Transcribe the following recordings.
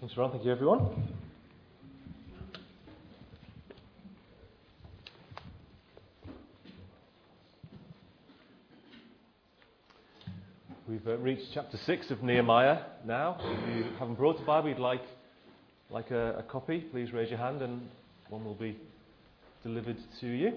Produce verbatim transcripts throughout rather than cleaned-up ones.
Thanks, Ron. Thank you, everyone. We've uh, reached chapter six of Nehemiah now. If you haven't brought a Bible, you'd like, like a, a copy, please raise your hand and one will be delivered to you.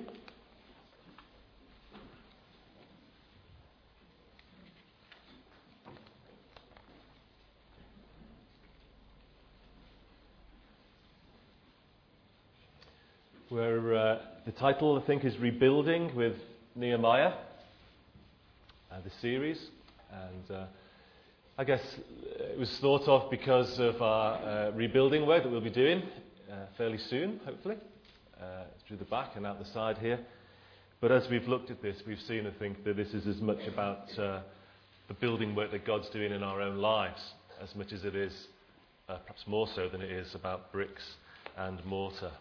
Where uh, the title, I think, is Rebuilding with Nehemiah, uh, the series. And uh, I guess it was thought of because of our uh, rebuilding work that we'll be doing uh, fairly soon, hopefully, uh, through the back and out the side here. But as we've looked at this, we've seen, I think, that this is as much about uh, the building work that God's doing in our own lives, as much as it is, uh, perhaps more so than it is about bricks and mortar.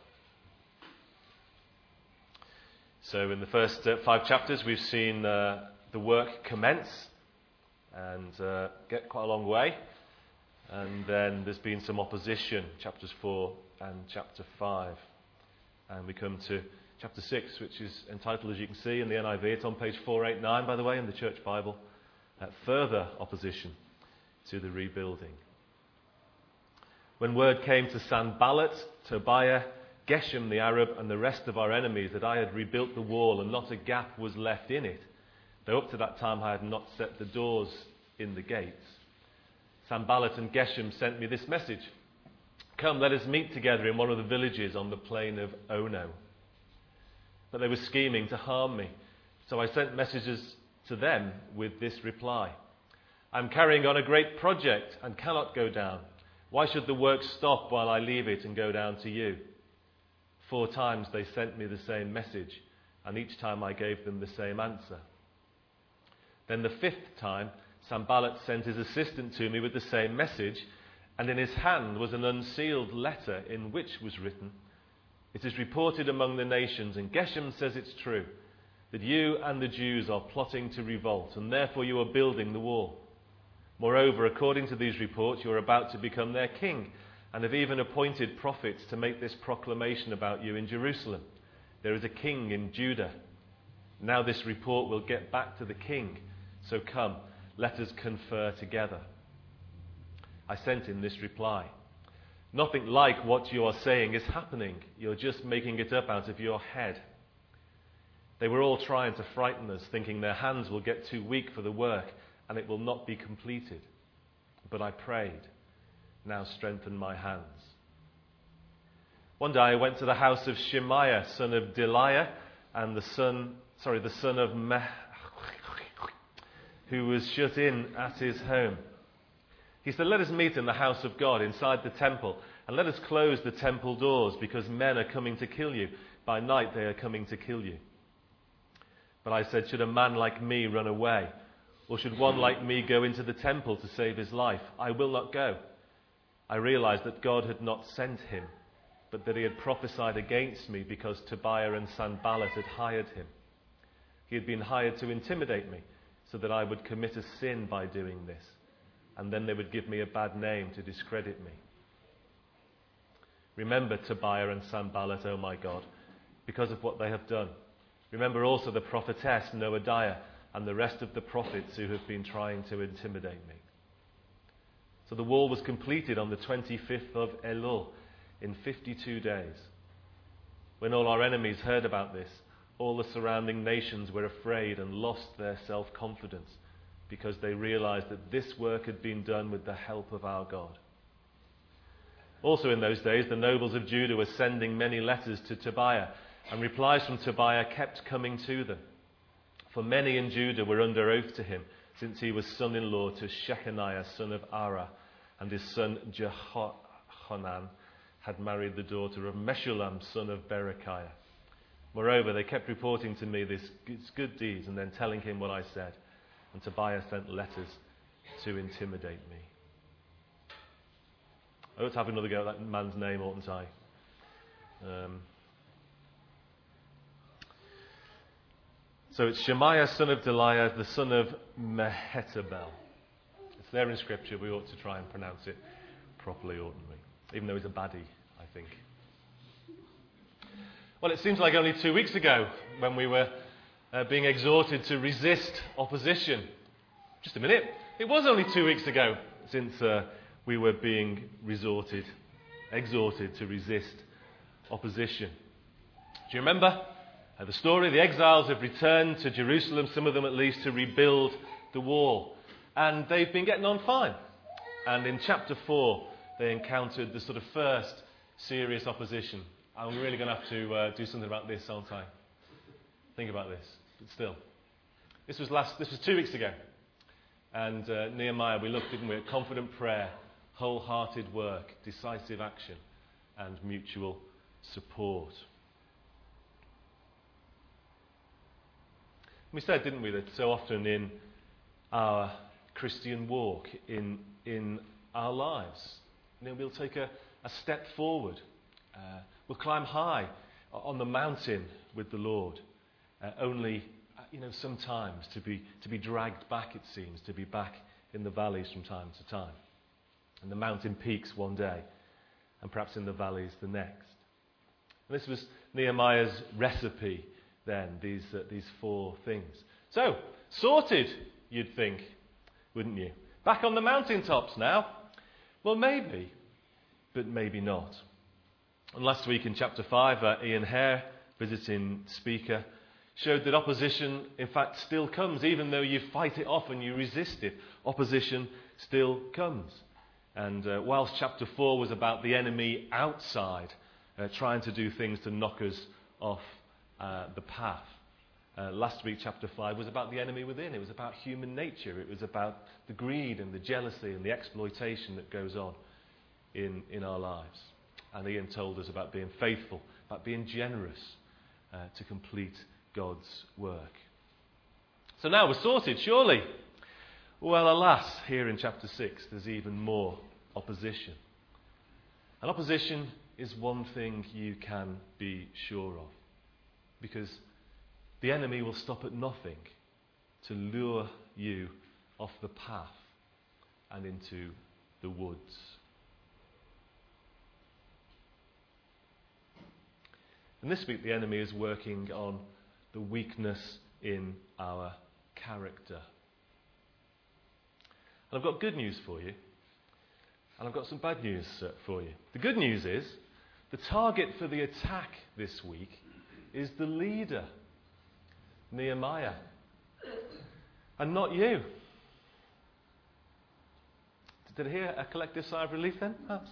So in the first uh, five chapters, we've seen uh, the work commence and uh, get quite a long way. And then there's been some opposition, chapters four and chapter five. And we come to chapter six, which is entitled, as you can see, in the N I V, it's on page four eighty-nine, by the way, in the Church Bible, uh, Further Opposition to the Rebuilding. When word came to Sanballat, Tobiah, Geshem the Arab and the rest of our enemies that I had rebuilt the wall and not a gap was left in it, though up to that time I had not set the doors in the gates. Sanballat and Geshem sent me this message: "Come, let us meet together in one of the villages on the plain of Ono." But they were scheming to harm me, so I sent messages to them with this reply: "I am carrying on a great project and cannot go down. Why should the work stop while I leave it and go down to you?" Four times they sent me the same message, and each time I gave them the same answer. Then the fifth time, Sanballat sent his assistant to me with the same message, and in his hand was an unsealed letter in which was written, "It is reported among the nations, and Geshem says it's true, that you and the Jews are plotting to revolt, and therefore you are building the wall. Moreover, according to these reports, you are about to become their king, and have even appointed prophets to make this proclamation about you in Jerusalem. There is a king in Judah. Now this report will get back to the king, so come, let us confer together." I sent him this reply: "Nothing like what you are saying is happening. You're just making it up out of your head." They were all trying to frighten us, thinking their hands will get too weak for the work and it will not be completed. But I prayed, "Now strengthen my hands." One day I went to the house of Shemaiah, son of Deliah, and the son, sorry, the son of Meh, who was shut in at his home. He said, "Let us meet in the house of God, inside the temple, and let us close the temple doors, because men are coming to kill you. By night they are coming to kill you." But I said, "Should a man like me run away? Or should one like me go into the temple to save his life? I will not go." I realized that God had not sent him, but that he had prophesied against me because Tobiah and Sanballat had hired him. He had been hired to intimidate me so that I would commit a sin by doing this, and then they would give me a bad name to discredit me. Remember Tobiah and Sanballat, O my God, because of what they have done. Remember also the prophetess Noadiah and the rest of the prophets who have been trying to intimidate me. So the wall was completed on the twenty-fifth of Elul in fifty-two days. When all our enemies heard about this, all the surrounding nations were afraid and lost their self-confidence because they realized that this work had been done with the help of our God. Also in those days, the nobles of Judah were sending many letters to Tobiah, and replies from Tobiah kept coming to them. For many in Judah were under oath to him, since he was son-in-law to Shechaniah, son of Arah, and his son Jehohanan had married the daughter of Meshullam, son of Berechiah. Moreover, they kept reporting to me this good deeds and then telling him what I said. And Tobiah sent letters to intimidate me. I ought to have another go at that man's name, oughtn't I? Um, so it's Shemaiah, son of Deliah, the son of Mehetabel. It's there in Scripture. We ought to try and pronounce it properly, oughtn't we? Even though he's a baddie, I think. Well, it seems like only two weeks ago when we were uh, being exhorted to resist opposition. Just a minute. It was only two weeks ago since uh, we were being resorted, exhorted to resist opposition. Do you remember uh, the story? The exiles have returned to Jerusalem, some of them at least, to rebuild the wall. And they've been getting on fine. And in chapter four, they encountered the sort of first serious opposition. I'm really going to have to uh, do something about this, aren't I? Think about this. But still. This was last. This was two weeks ago. And uh, Nehemiah, we looked, didn't we, at confident prayer, wholehearted work, decisive action, and mutual support. We said, didn't we, that so often in our Christian walk, in in our lives, you know, we'll take a, a step forward. Uh, we'll climb high on the mountain with the Lord, uh, only you know, sometimes to be to be dragged back, it seems, to be back in the valleys from time to time. And the mountain peaks one day, and perhaps in the valleys the next. And this was Nehemiah's recipe then, these uh, these four things. So, sorted, you'd think, wouldn't you? Back on the mountaintops now? Well, maybe, but maybe not. And last week in chapter five, uh, Ian Hare, visiting speaker, showed that opposition, in fact, still comes. Even though you fight it off and you resist it, opposition still comes. And uh, whilst chapter four was about the enemy outside, uh, trying to do things to knock us off uh, the path, uh, last week chapter five was about the enemy within. It was about human nature. It was about the greed and the jealousy and the exploitation that goes on in, in our lives. And Ian told us about being faithful, about being generous uh, to complete God's work. So now we're sorted, surely. Well, alas, here in chapter six, there's even more opposition. And opposition is one thing you can be sure of, because the enemy will stop at nothing to lure you off the path and into the woods. And this week the enemy is working on the weakness in our character. And I've got good news for you, and I've got some bad news uh, for you. The good news is the target for the attack this week is the leader, Nehemiah, and not you. Did I hear a collective sigh of relief then, perhaps?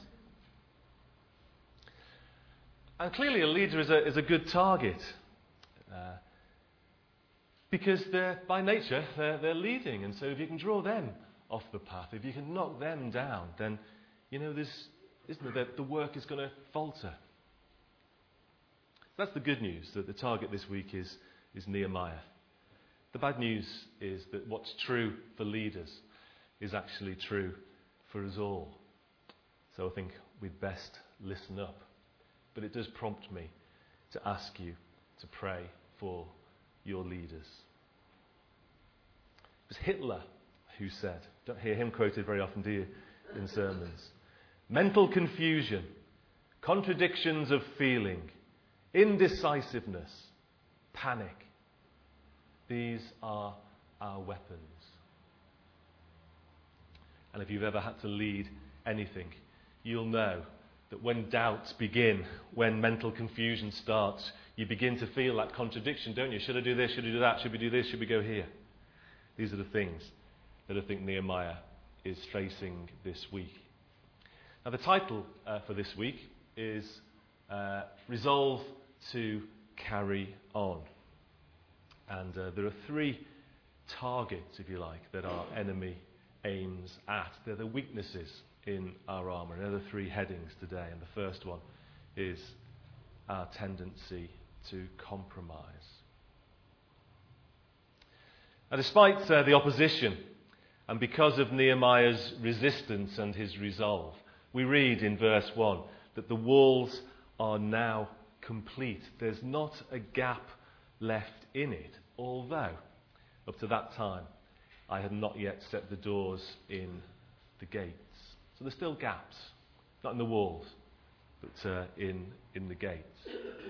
And clearly a leader is a, is a good target. Uh, because they're, by nature, they're, they're leading. And so if you can draw them off the path, if you can knock them down, then, you know, there's, isn't it, that the work is going to falter. That's the good news, that the target this week is, is Nehemiah. The bad news is that what's true for leaders is actually true for us all. So I think we'd best listen up. But it does prompt me to ask you to pray for your leaders. It was Hitler who said, don't hear him quoted very often, do you, in sermons? Mental confusion, contradictions of feeling, indecisiveness, panic. These are our weapons. And if you've ever had to lead anything, you'll know that when doubts begin, when mental confusion starts, you begin to feel that contradiction, don't you? Should I do this? Should I do that? Should we do this? Should we go here? These are the things that I think Nehemiah is facing this week. Now, the title uh, for this week is uh, Resolve to Carry On. And uh, there are three targets, if you like, that our enemy aims at. They're the weaknesses in our armour. And there are three headings today. And the first one is our tendency to compromise. Now, despite uh, the opposition, and because of Nehemiah's resistance and his resolve, we read in verse one that the walls are now complete. There's not a gap left in it, although up to that time I had not yet set the doors in the gates. So there's still gaps Not in the walls, but uh, in, in the gates.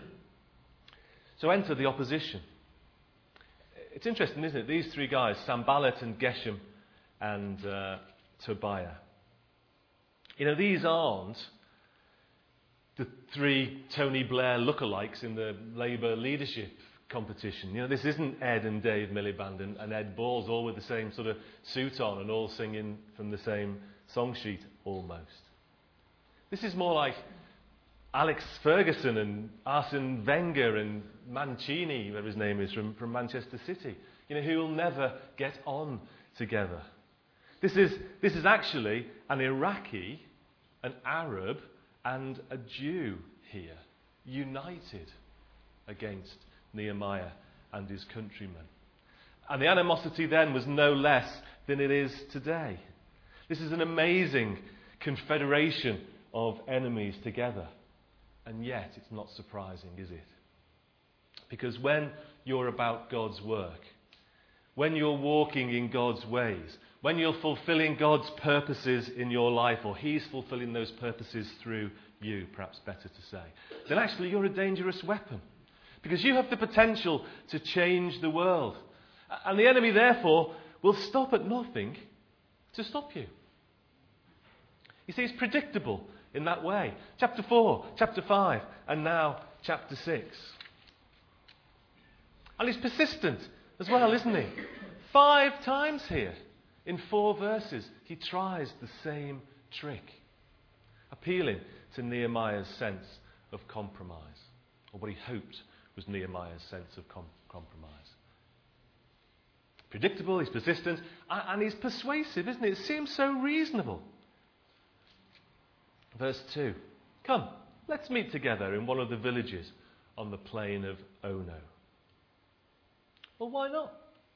So enter the opposition. It's interesting, isn't it? These three guys, Sanballat and Geshem and uh, Tobiah. You know, these aren't the three Tony Blair lookalikes in the Labour leadership competition. You know, this isn't Ed and Dave Miliband and, and Ed Balls all with the same sort of suit on and all singing from the same song sheet almost. This is more like Alex Ferguson and Arsene Wenger and Mancini, whatever his name is, from, from Manchester City, you know, who will never get on together. This is, this is actually an Iraqi, an Arab, and a Jew here, united against Nehemiah and his countrymen. And the animosity then was no less than it is today. This is an amazing confederation of enemies together. And yet, it's not surprising, is it? Because when you're about God's work, when you're walking in God's ways, when you're fulfilling God's purposes in your life, or He's fulfilling those purposes through you, perhaps better to say, then actually you're a dangerous weapon. Because you have the potential to change the world. And the enemy, therefore, will stop at nothing to stop you. You see, it's predictable in that way. Chapter four, chapter five, and now chapter six. And he's persistent as well, isn't he? Five times here, in four verses, he tries the same trick, appealing to Nehemiah's sense of compromise, or what he hoped was Nehemiah's sense of com- compromise. Predictable, he's persistent, and, and he's persuasive, isn't it? It seems so reasonable. Verse two. Come, let's meet together in one of the villages on the plain of Ono. Well, why not?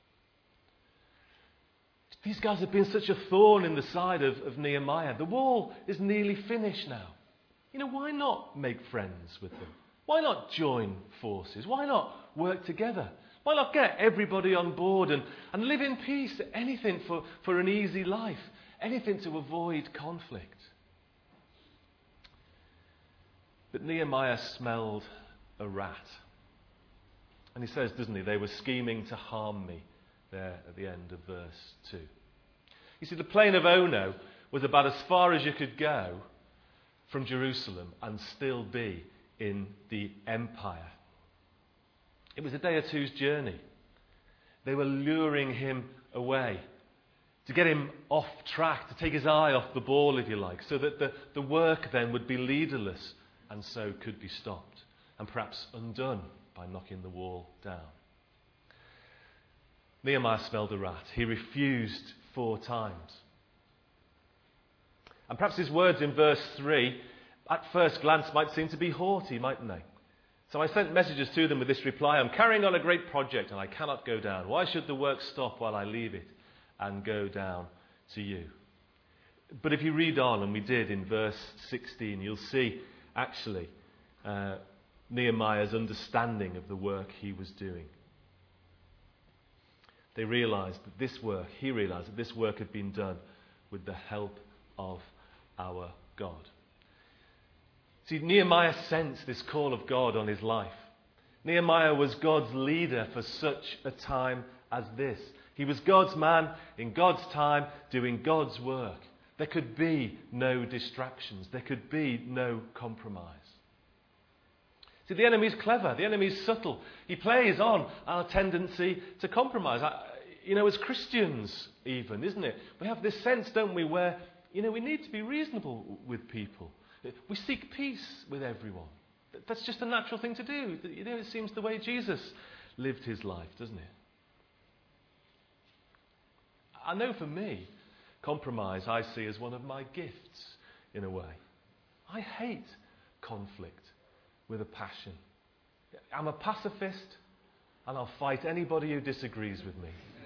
These guys have been such a thorn in the side of, of Nehemiah. The wall is nearly finished now. You know, why not make friends with them? Why not join forces? Why not work together? Why not get everybody on board and, and live in peace? Anything for, for an easy life. Anything to avoid conflict. But Nehemiah smelled a rat. And he says, doesn't he, they were scheming to harm me there at the end of verse two. You see, the plain of Ono was about as far as you could go from Jerusalem and still be in the empire. It was a day or two's journey. They were luring him away to get him off track, to take his eye off the ball, if you like, so that the, the work then would be leaderless and so could be stopped and perhaps undone by knocking the wall down. Nehemiah smelled a rat. He refused four times. And perhaps his words in verse three, at first glance, might seem to be haughty, mightn't they? So I sent messages to them with this reply: I'm carrying on a great project and I cannot go down. Why should the work stop while I leave it and go down to you? But if you read on, and we did in verse sixteen, you'll see actually uh, Nehemiah's understanding of the work he was doing. They realised that this work, he realised that this work had been done with the help of our God. See, Nehemiah sensed this call of God on his life. Nehemiah was God's leader for such a time as this. He was God's man in God's time doing God's work. There could be no distractions. There could be no compromise. See, the enemy's clever. The enemy's subtle. He plays on our tendency to compromise. I, you know, as Christians even, isn't it? We have this sense, don't we, where, you know, we need to be reasonable with people. We seek peace with everyone. That's just a natural thing to do. You know, it seems the way Jesus lived his life, doesn't it? I know for me, compromise I see as one of my gifts, in a way. I hate conflict with a passion. I'm a pacifist, and I'll fight anybody who disagrees with me.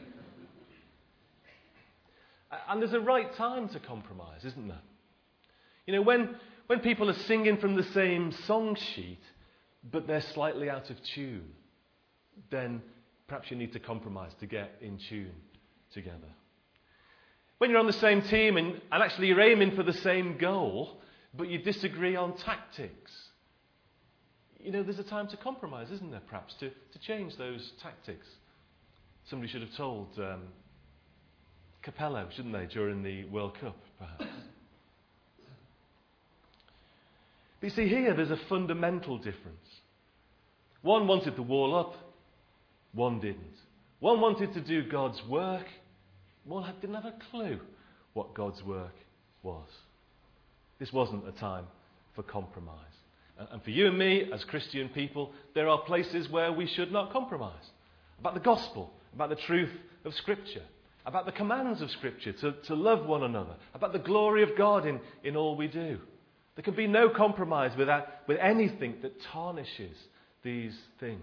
And there's a right time to compromise, isn't there? You know, when, when people are singing from the same song sheet, but they're slightly out of tune, then perhaps you need to compromise to get in tune together. When you're on the same team and, and actually you're aiming for the same goal, but you disagree on tactics. You know, there's a time to compromise, isn't there, perhaps, to, to change those tactics. Somebody should have told um, Capello, shouldn't they, during the World Cup, perhaps. But you see, here there's a fundamental difference. One wanted the wall up, one didn't. One wanted to do God's work, one didn't have a clue what God's work was. This wasn't a time for compromise. And for you and me, as Christian people, there are places where we should not compromise. About the gospel, about the truth of Scripture, about the commands of Scripture to, to love one another, about the glory of God in, in all we do. There can be no compromise with, that, with anything that tarnishes these things.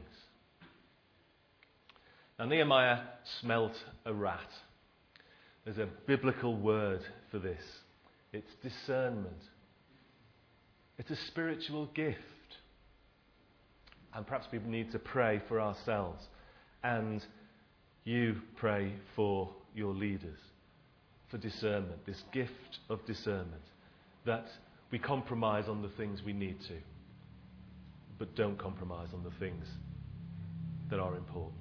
Now, Nehemiah smelt a rat. There's a biblical word for this. It's discernment. It's a spiritual gift. And perhaps we need to pray for ourselves. And you pray for your leaders. For discernment. This gift of discernment. That we compromise on the things we need to. But don't compromise on the things that are important.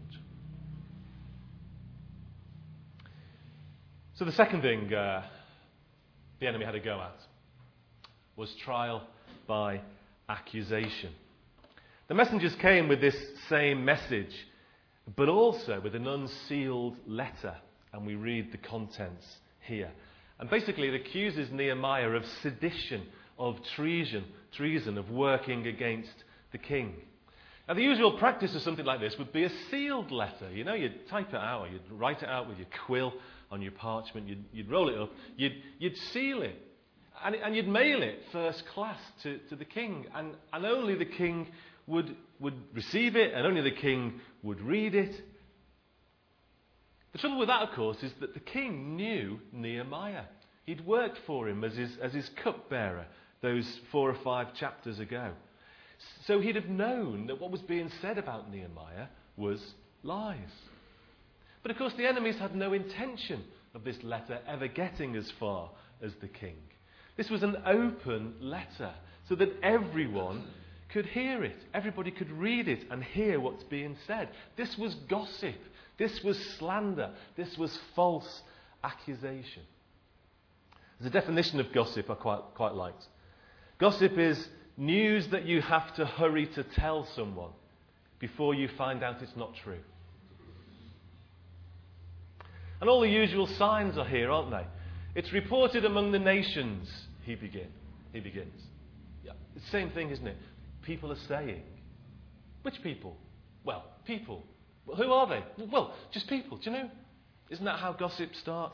So the second thing uh, the enemy had a go at was trial by accusation. The messengers came with this same message, but also with an unsealed letter. And we read the contents here. And basically it accuses Nehemiah of sedition, of treason, treason, of working against the king. Now the usual practice of something like this would be a sealed letter. You know, you'd type it out, or you'd write it out with your quill on your parchment, you'd, you'd roll it up, you'd, you'd seal it. And, and you'd mail it first class to, to the king. And, and only the king would, would receive it, and only the king would read it. The trouble with that, of course, is that the king knew Nehemiah. He'd worked for him as his, as his cupbearer those four or five chapters ago. So he'd have known that what was being said about Nehemiah was lies. But of course the enemies had no intention of this letter ever getting as far as the king. This was an open letter so that everyone could hear it. Everybody could read it and hear what's being said. This was gossip. This was slander. This was false accusation. There's a definition of gossip I quite, quite liked. Gossip is news that you have to hurry to tell someone before you find out it's not true. And all the usual signs are here, aren't they? It's reported among the nations, he begin. He begins. Yeah, it's the same thing, isn't it? People are saying. Which people? Well, people. Well, who are they? Well, just people, do you know? Isn't that how gossip starts?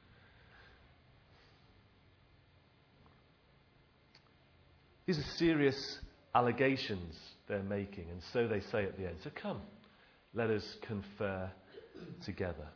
These are serious allegations they're making, and so they say at the end. So come, let us confer together.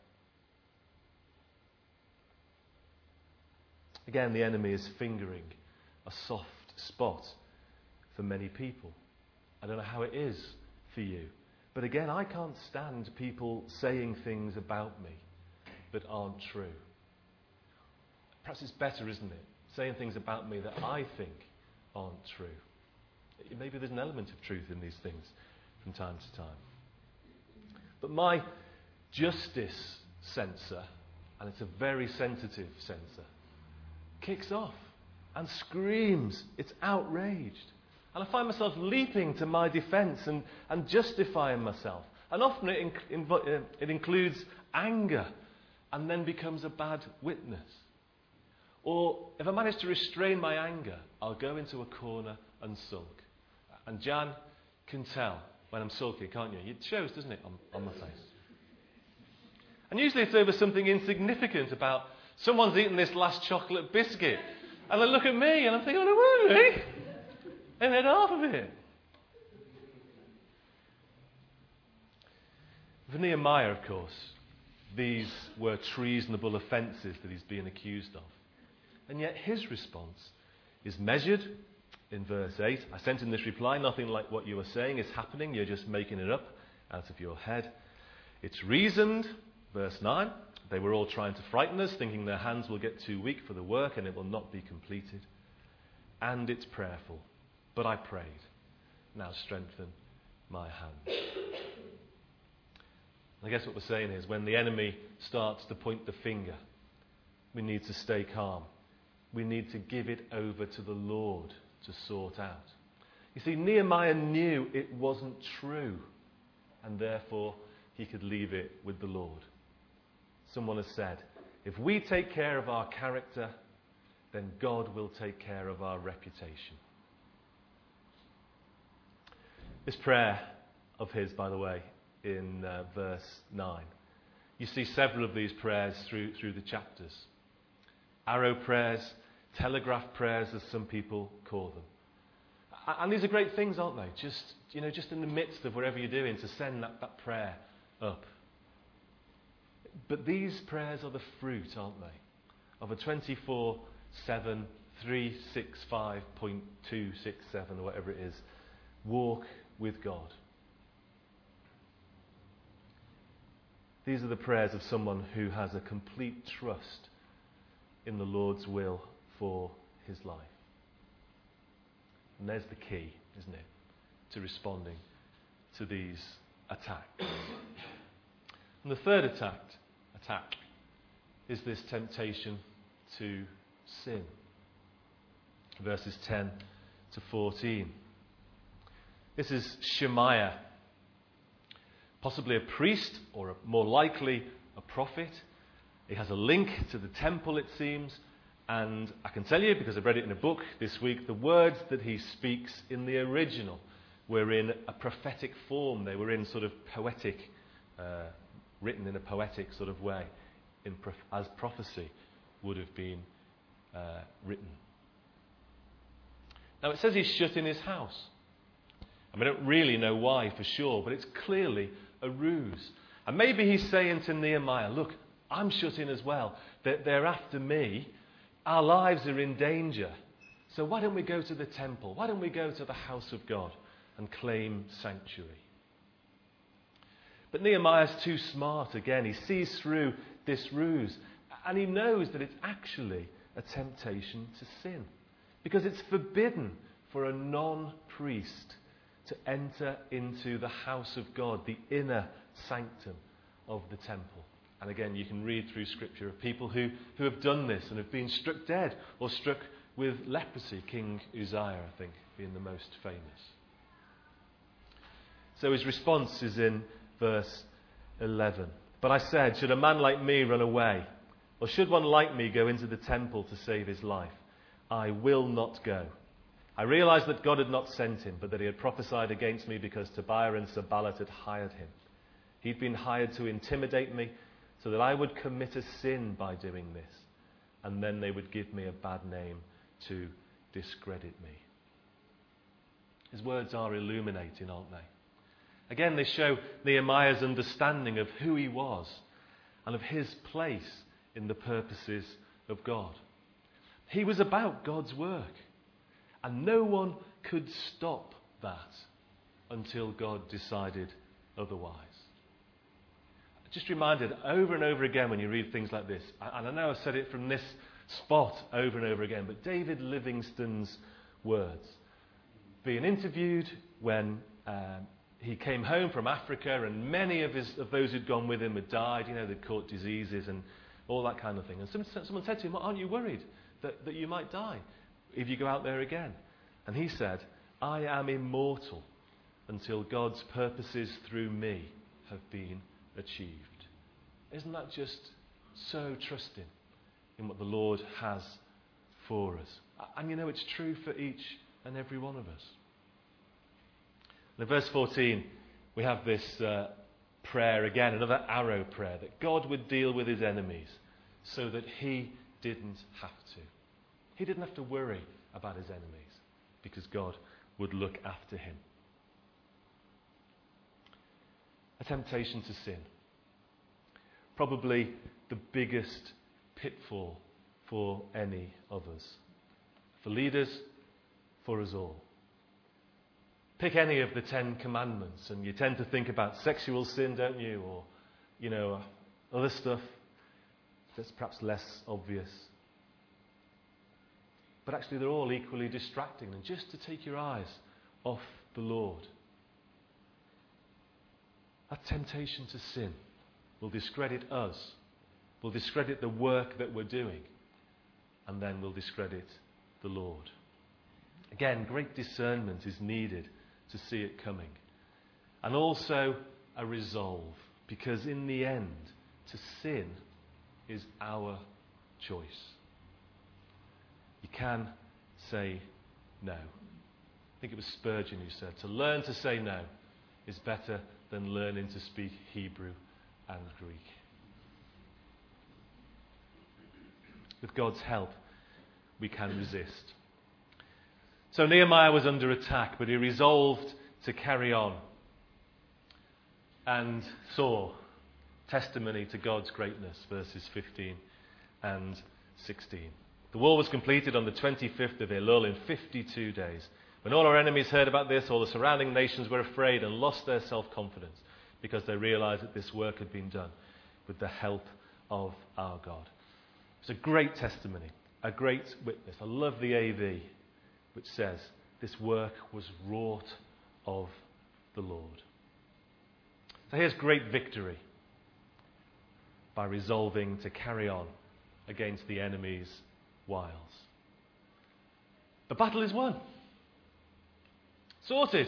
Again, the enemy is fingering a soft spot for many people. I don't know how it is for you. But again, I can't stand people saying things about me that aren't true. Perhaps it's better, isn't it? Saying things about me that I think aren't true. Maybe there's an element of truth in these things from time to time. But my justice sensor, and it's a very sensitive sensor, kicks off and screams. It's outraged. And I find myself leaping to my defence and, and justifying myself. And often it, in, inv- it includes anger and then becomes a bad witness. Or if I manage to restrain my anger, I'll go into a corner and sulk. And Jan can tell when I'm sulking, can't you? It shows, doesn't it, on, on my face. And usually it's over something insignificant about someone's eaten this last chocolate biscuit. And they look at me and I'm thinking, oh, no, really? And then half of it. For Nehemiah, of course, these were treasonable offences that he's being accused of. And yet his response is measured in verse eight. I sent in this reply, nothing like what you are saying is happening. You're just making it up out of your head. It's reasoned, verse nine. They were all trying to frighten us, thinking their hands will get too weak for the work and it will not be completed. and it's prayerful. But I prayed. Now strengthen my hand. I guess what we're saying is when the enemy starts to point the finger, we need to stay calm. We need to give it over to the Lord to sort out. You see, Nehemiah knew it wasn't true, and therefore he could leave it with the Lord. Someone has said, if we take care of our character, then God will take care of our reputation. This prayer of his, by the way, in uh, verse nine. You see several of these prayers through, through the chapters. Arrow prayers, telegraph prayers, as some people call them. And these are great things, aren't they? Just, you know, just in the midst of whatever you're doing, to send that, that prayer up. But these prayers are the fruit, aren't they, of a twenty-four seven, three sixty-five point two six seven, or whatever it is, walk with God. These are the prayers of someone who has a complete trust in the Lord's will for his life. And there's the key, isn't it, to responding to these attacks. And the third attack, attack is this temptation to sin. Verses ten to fourteen. This is Shemaiah, possibly a priest, or a, more likely a prophet. He has a link to the temple, it seems. And I can tell you, because I've read it in a book this week, the words that he speaks in the original were in a prophetic form. They were in sort of poetic, uh, written in a poetic sort of way, in prof- as prophecy would have been uh, written. Now it says he's shut in his house. I mean, I don't really know why for sure, but it's clearly a ruse. And maybe he's saying to Nehemiah, look, I'm shut in as well. They're, they're after me. Our lives are in danger. So why don't we go to the temple? Why don't we go to the house of God and claim sanctuary? But Nehemiah's too smart again. He sees through this ruse. And he knows that it's actually a temptation to sin. Because it's forbidden for a non-priest to enter into the house of God, the inner sanctum of the temple. And again, you can read through Scripture of people who, who have done this and have been struck dead or struck with leprosy. King Uzziah, I think, being the most famous. So his response is in verse eleven. But I said, should a man like me run away? Or should one like me go into the temple to save his life? I will not go. I realized that God had not sent him, but that he had prophesied against me because Tobiah and Sanballat had hired him. He'd been hired to intimidate me so that I would commit a sin by doing this, and then they would give me a bad name to discredit me. His words are illuminating, aren't they? Again, they show Nehemiah's understanding of who he was and of his place in the purposes of God. He was about God's work, and no one could stop that until God decided otherwise. Just reminded over and over again when you read things like this, and I know I've said it from this spot over and over again, but David Livingstone's words, being interviewed when um, he came home from Africa, and many of, his, of those who'd gone with him had died, you know, they'd caught diseases and all that kind of thing. And some, someone said to him, aren't you worried that, that you might die if you go out there again? And he said, I am immortal until God's purposes through me have been achieved. Isn't that just so trusting in what the Lord has for us? And you know, it's true for each and every one of us. In verse fourteen, we have this uh, prayer again, another arrow prayer, that God would deal with his enemies so that he didn't have to. He didn't have to worry about his enemies because God would look after him. A temptation to sin. Probably the biggest pitfall for any of us. For leaders, for us all. Pick any of the Ten Commandments and you tend to think about sexual sin, don't you? Or, you know, other stuff that's perhaps less obvious. but actually they're all equally distracting, and just to take your eyes off the Lord. That temptation to sin will discredit us, will discredit the work that we're doing, and then will discredit the Lord. Again, great discernment is needed to see it coming. And also a resolve, because in the end, to sin is our choice. You can say no. I think it was Spurgeon who said, to learn to say no is better than learning to speak Hebrew and Greek. With God's help, we can resist. So Nehemiah was under attack, but he resolved to carry on and saw testimony to God's greatness, verses fifteen and sixteen. The wall was completed on the twenty-fifth of Elul in fifty-two days. When all our enemies heard about this, all the surrounding nations were afraid and lost their self-confidence because they realized that this work had been done with the help of our God. It's a great testimony, a great witness. I love the A V, which says this work was wrought of the Lord. So here's great victory by resolving to carry on against the enemy's wiles. The battle is won. Sorted.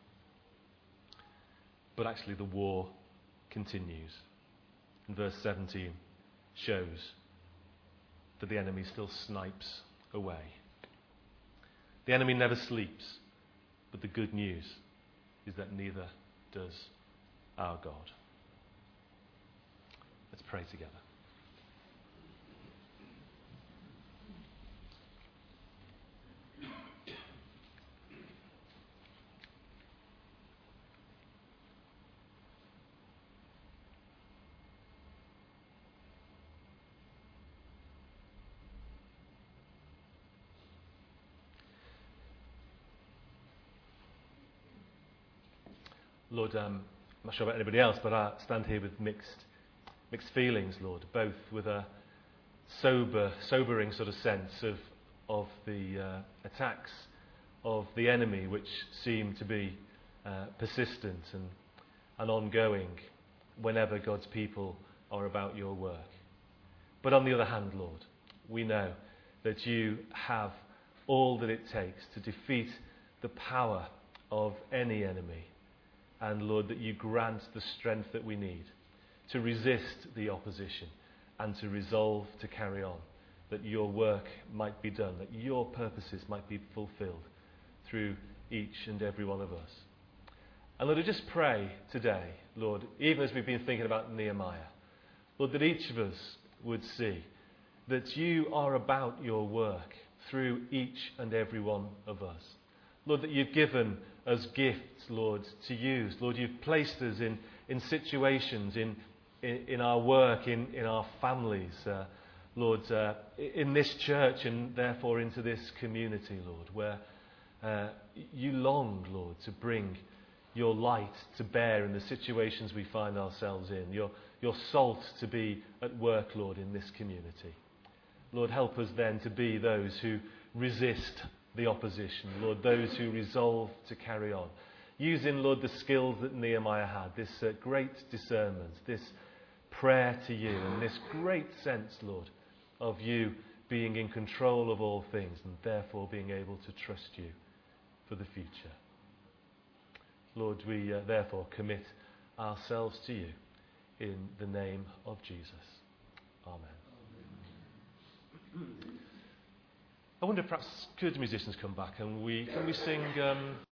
But actually the war continues. And verse seventeen shows that the enemy still snipes away. The enemy never sleeps, but the good news is that neither does our God. Let's pray together. Lord, um, I'm not sure about anybody else, but I stand here with mixed mixed feelings, Lord, both with a sober, sobering sort of sense of of the uh, attacks of the enemy, which seem to be uh, persistent and, and ongoing whenever God's people are about your work. But on the other hand, Lord, we know that you have all that it takes to defeat the power of any enemy. And Lord, that you grant the strength that we need to resist the opposition and to resolve to carry on, that your work might be done, that your purposes might be fulfilled through each and every one of us. And Lord, I just pray today, Lord, even as we've been thinking about Nehemiah, Lord, that each of us would see that you are about your work through each and every one of us. Lord, that you've given us gifts, Lord, to use. Lord, you've placed us in, in situations, in, in, in our work, in, in our families, uh, Lord, uh, in this church and therefore into this community, Lord, where uh, you long, Lord, to bring your light to bear in the situations we find ourselves in, your, your salt to be at work, Lord, in this community. Lord, help us then to be those who resist the opposition, Lord, those who resolve to carry on. Using, Lord, the skills that Nehemiah had, this uh, great discernment, this prayer to you, and this great sense, Lord, of you being in control of all things and therefore being able to trust you for the future. Lord, we uh, therefore commit ourselves to you in the name of Jesus. Amen. I wonder if perhaps could musicians come back and we can we sing um